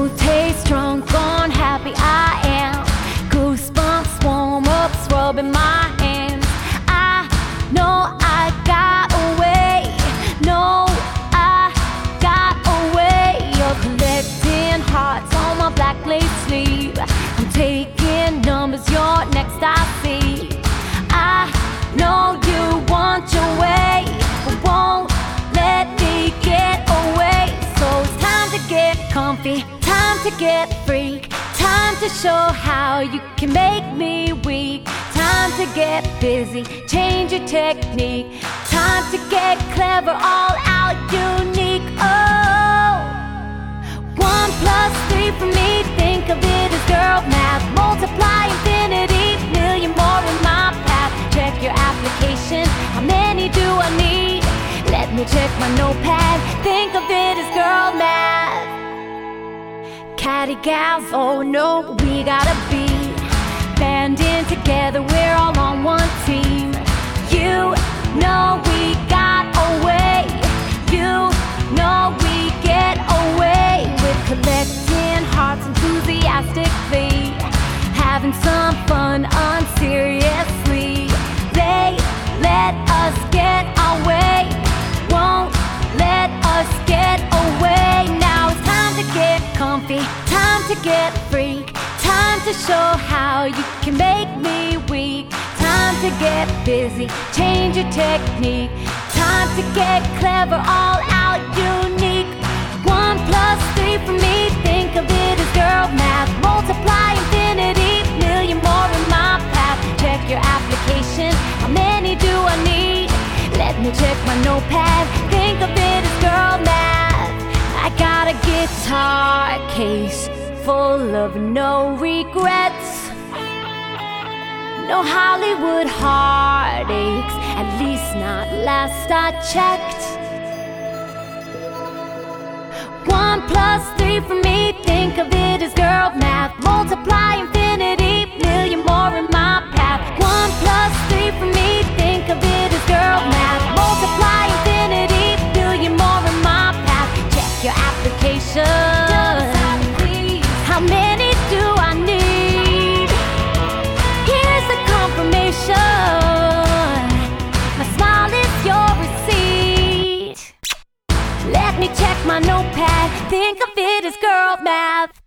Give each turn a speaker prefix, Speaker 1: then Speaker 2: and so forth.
Speaker 1: Smooth taste, drunk on happy I am. Goosebumps swarm up, rubbing my hands. I know I got away. No, I got away. You're collecting hearts on my black lace sleeve. I'm taking numbers, you're next I see. I know you want your way, but won't let me get away. So it's time to get comfy, time to get freak, time to show how you can make me weak. Time to get busy, change your technique. Time to get clever, all out unique. Oh, 1 + 3 for me, think of it as girl math. Multiply infinity, million more in my path. Check your application, how many do I need? Let me check my notepad, think of it as girl math. Catty gals, oh no, we gotta be banding together, we're all on one team. You know we got away, you know we get away with collecting hearts enthusiastically, having some fun unseriously. They let us get our way, won't let us get away. Now it's time to get comfy, time to get freak, time to show how you can make me weak. Time to get busy, change your technique. Time to get clever, all out unique. 1 + 3 for me, think of it as girl math. Multiply infinity, million more in my path. Check your application, how many do I need? Let me check my notepad, think of it as girl math. I got a guitar case full of no regrets, no Hollywood heartaches, at least not last I checked. 1 + 3 for me, think of it as girl math. Multiply infinity, million more in my path. 1 + 3 for me, think of it as girl math. Multiply infinity, million more in my path. Check your application, how many do I need? Here's the confirmation, my smile is your receipt. Let me check my notepad, think of it as girl math.